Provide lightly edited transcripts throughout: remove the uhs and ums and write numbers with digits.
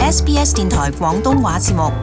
SBS 電台廣東話節目。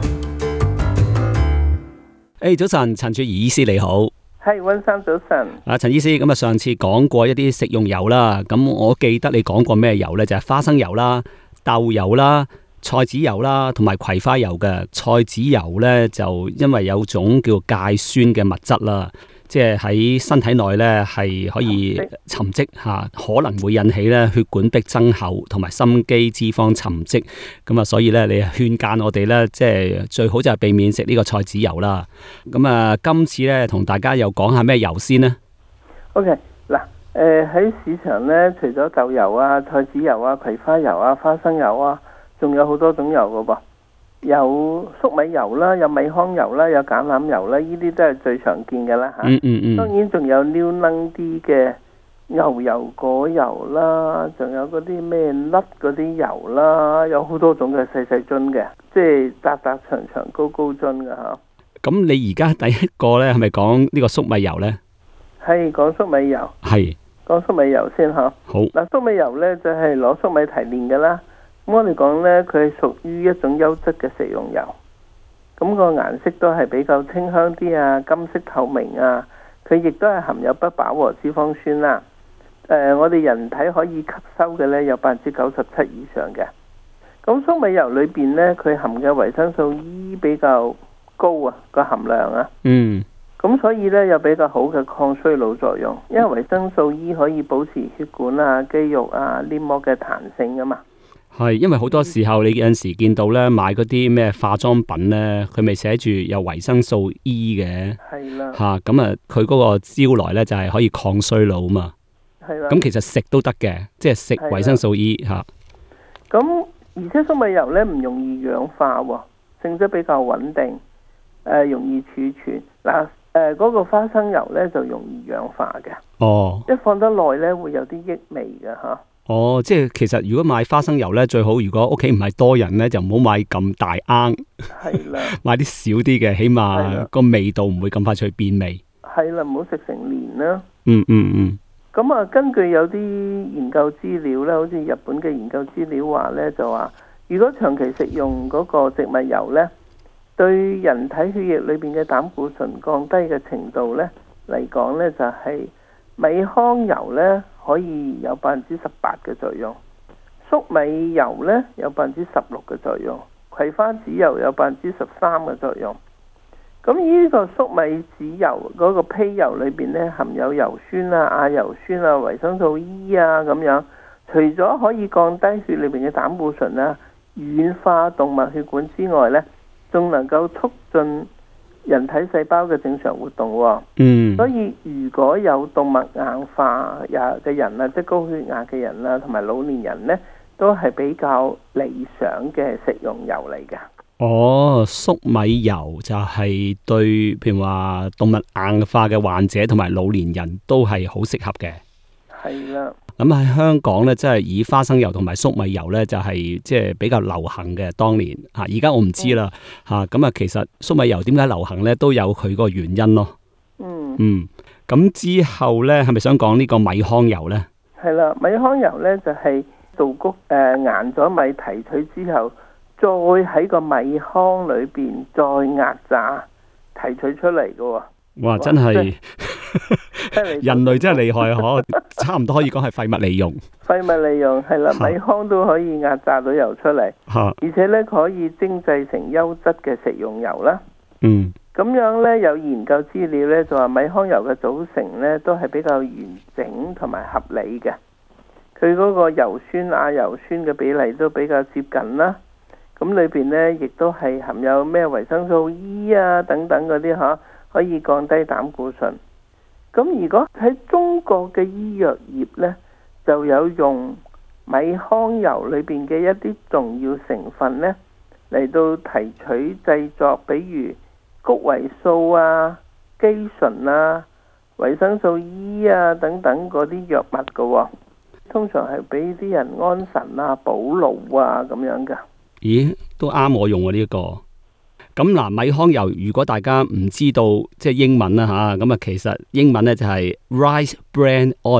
早晨，陳曙儀醫師你好。 係，溫生早晨。 陳醫師，咁上次講過一啲食用油啦，咁我記得你講過咩油呢？就係花生油啦、豆油啦、菜籽油啦，同埋葵花油嘅。菜籽油呢，就因為有種叫芥酸嘅物質啦，即係喺身體內呢係可以沉積吓，可能會引起咧血管壁增厚同埋心肌脂肪沉積。咁啊，所以咧你勸諫我哋咧，即係最好就係避免食呢個菜籽油啦。咁啊，今次咧同大家又講下咩油先呢？ OK， 嗱，喺市場咧，除咗豆油啊、菜籽油啊、葵花油啊、花生油啊，仲有好多種油噶噃。有粟米油啦，有米糠油啦，有橄欖油啦，呢啲都係最常見嘅啦嚇。當然仲有溜楞啲嘅牛油果油啦，仲有嗰啲咩粒嗰啲油啦，有好多種嘅細細樽嘅，即係窄窄長長高高樽嘅嚇。 咁你而家第一個咧係咪講呢個粟米油呢？係講粟米油。係講粟米油先嚇。好。嗱，粟米油呢就係攞粟米提煉嘅啦。咁我哋講呢，佢係屬於一種優質嘅食用油，咁個顏色都係比較清香啲啊，金色透明啊，佢亦都係含有不飽和脂肪酸啦。我哋人體可以吸收嘅呢，有97%以上嘅。咁粟米油裏邊呢，佢含嘅維生素 E 比較高啊，個含量啊。咁所以呢，有比較好嘅抗衰老作用，因為維生素 E 可以保持血管啊、肌肉啊、黏膜嘅彈性啊嘛。 係，因為好多時候你有陣時見到咧買嗰啲咩化妝品咧，佢咪寫住有維生素 E 嘅。係啦。吓，咁啊，佢嗰個招來咧就係可以抗衰老啊嘛。係啦。咁其實食都得嘅，即係食維生素 E 吓。咁而且粟米油咧唔容易氧化，性質比較穩定，容易儲存。嗱，嗰個花生油咧就容易氧化嘅。哦。一放得耐咧會有啲異味嘅吓。 哦，即係其實如果買花生油咧，最好如果屋企唔係多人咧，就唔好買咁大罌。係啦。買啲少啲嘅，起碼個味道唔會咁快脆變味。 係啦，唔好食成年啦。咁啊，根據有啲研究資料咧，好似日本嘅研究資料話咧，就話如果長期食用嗰個植物油咧，對人體血液裏邊嘅膽固醇降低嘅程度咧嚟講咧，就係米糠油咧可以有18%嘅作用，粟米油咧有16%嘅作用，葵花籽油有13%嘅作用。咁呢個粟米籽油嗰個胚油裏邊咧含有油酸啊、亞油酸啊、維生素 E 啊咁樣，除咗可以降低血裏邊嘅膽固醇啊、軟化動脈血管之外咧，仲能夠促進人體細胞嘅正常活動喎。所以如果有動脈硬化嘅人啊，即係高血壓嘅人啊，同埋老年人呢，都係比較理想嘅食用油嚟㗎。 哦，粟米油就係對譬如話動脈硬化嘅患者同埋老年人都係好適合嘅。係啦。咁喺香港咧，即係以花生油同埋粟米油咧，就係即係比較流行嘅。當年吓，而家我唔知啦吓。咁啊，其實粟米油點解流行咧，都有佢個原因咯。咁之後咧，係咪想講呢個米糠油咧？係啦，米糠油咧就係稻穀研咗米提取之後，再喺個米糠裏邊再壓榨提取出嚟嘅。哇！真係人類真係厲害啊！差唔多可以講係廢物利用。廢物利用係啦，米糠都可以壓榨到油出嚟，而且咧可以精製成優質嘅食用油啦。咁樣咧有研究資料咧就話米糠油嘅組成咧都係比較完整同埋合理嘅，佢嗰個油酸、亞油酸嘅比例都比較接近啦。咁裏邊咧亦都係含有咩維生素 E 啊等等嗰啲可以降低膽固醇。咁如果喺中國嘅醫藥業呢，就有用米糠油裏邊嘅一啲重要成分呢嚟到提取製作，比如谷維素啊、肌醇啊、維生素 E 啊等等嗰啲藥物㗎。通常係俾啲人安神啊、補腦啊咁樣㗎。咦，都啱我用呢個。咁嗱，米糠油如果大家唔知道即係英文啦吓，咁啊其實英文咧就係 rice bran oil。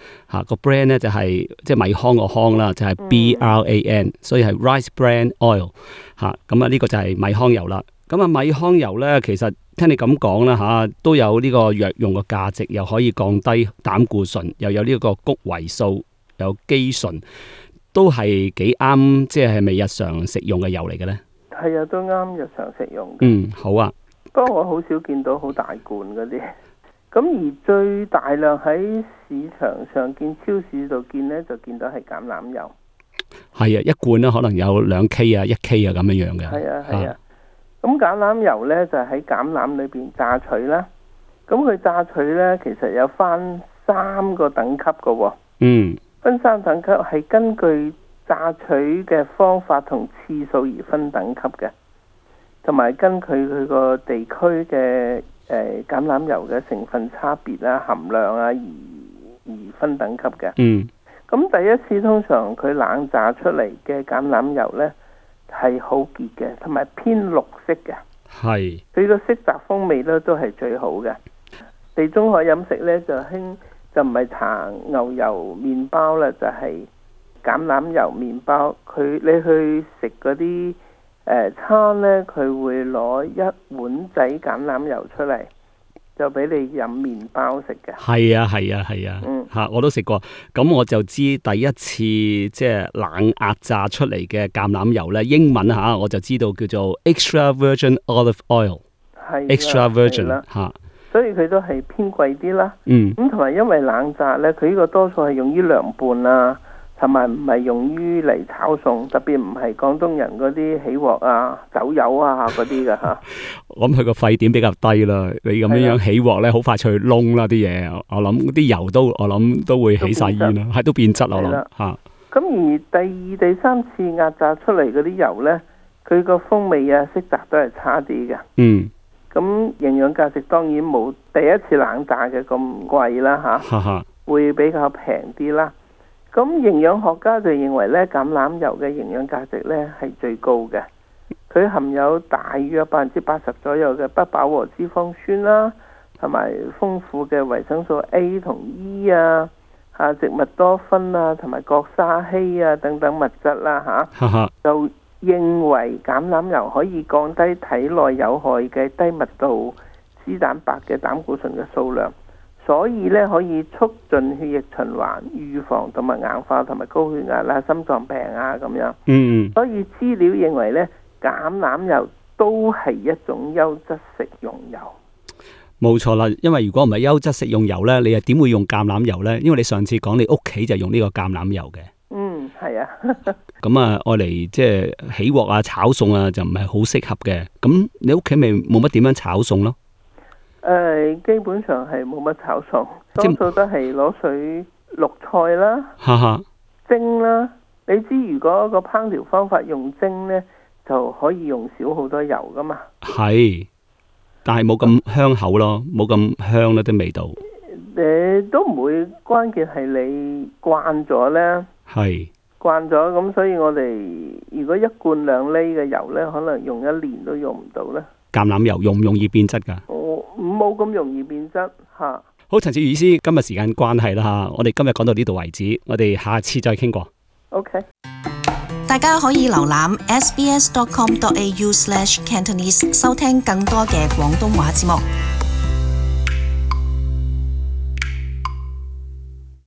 個 brand 咧就係即係米糠個糠啦，就係 BRAN，所以係 rice bran oil 咁啊呢個就係米糠油啦。咁啊米糠油咧，其實聽你咁講啦都有呢個藥用嘅價值，又可以降低膽固醇，又有呢個谷維素，有肌醇，都係幾啱，即係咪日常食用嘅油嚟嘅咧？ 係啊，都啱日常食用嘅。 好啊。 不過我好少見到好大罐嗰啲。咁而最大量喺市場上見、超市度見呢，就見到係橄欖油。 係啊，一罐可能有2K 啊、1K 啊咁樣樣嘅。 係啊。咁橄欖油呢，就喺橄欖裏邊榨取啦。咁佢榨取呢，其實有分3個等級嘅喎。分3等級係根據榨取嘅方法同次數而分等級嘅，同埋根據佢個地區嘅橄欖油嘅成分差別啦、含量啊而分等級嘅。咁第一次通常佢冷榨出嚟嘅橄欖油呢係好結嘅，同埋偏綠色嘅。係。佢個色澤風味呢都係最好嘅。地中海飲食呢就唔係搽牛油麵包啦，就係橄欖油麵包。你去食嗰啲餐呢，佢會攞1碗仔橄欖油出嚟，就俾你飲麵包食嘅。係啊，我都食過。咁我就知第一次即係冷壓榨出嚟嘅橄欖油呢，英文我就知道叫做 extra virgin olive oil。extra virgin 所以佢都係偏貴啲啦。咁同埋因為冷榨呢，佢呢個多數係用於涼拌啊，同埋唔係用於嚟炒餸，特別唔係廣東人嗰啲起鑊啊、走油啊嗰啲㗎嚇。我諗佢個沸點比較低啦，你咁樣起鑊呢，好快脆燶啦啲嘢。我諗啲油都會起晒煙啦，都變質我諗嚇。咁而第2、第3次壓榨出嚟嗰啲油呢，佢個風味啊、色澤都係差啲嘅。咁營養價值當然冇第一次冷榨嘅咁貴啦嚇，會比較平啲啦。咁營養學家就認為咧，橄欖油嘅營養價值咧係最高嘅，佢含有大約80%左右嘅不飽和脂肪酸啦，同埋豐富嘅維生素 A 同 E 啊，植物多酚啊，同埋角鯊烯啊等等物質啦嚇，就認為橄欖油可以降低體內有害嘅低密度脂蛋白嘅膽固醇嘅數量，所以咧可以促進血液循環、預防動脈硬化同埋高血壓啦、心臟病啊咁樣。所以資料認為咧，橄欖油都係一種優質食用油。冇錯啦，因為如果唔係優質食用油咧，你又點會用橄欖油咧？因為你上次講你屋企就用呢個橄欖油嘅。係啊。咁啊，愛嚟即係起鑊啊、炒餸啊，就唔係好適合嘅。咁你屋企咪冇乜點樣炒餸咯？基本上係冇乜炒餸，多數都係攞水渌菜啦，蒸啦。你知如果個烹調方法用蒸呢，就可以用少好多油噶嘛。係，但係冇咁香口咯，冇咁香咯啲味道。都唔會，關鍵係你慣咗呢。係。慣咗咁，所以我哋如果1罐2厘嘅油呢，可能用1年都用唔到呢。橄欖油容唔容易變質㗎？冇咁容易變質嚇。好，陳小瑜醫師，今日時間關係啦嚇，我哋今日講到呢度為止，我哋下次再傾過。OK。 大家可以瀏覽 sbs.com.au/cantonese 收聽更多嘅廣東話節目。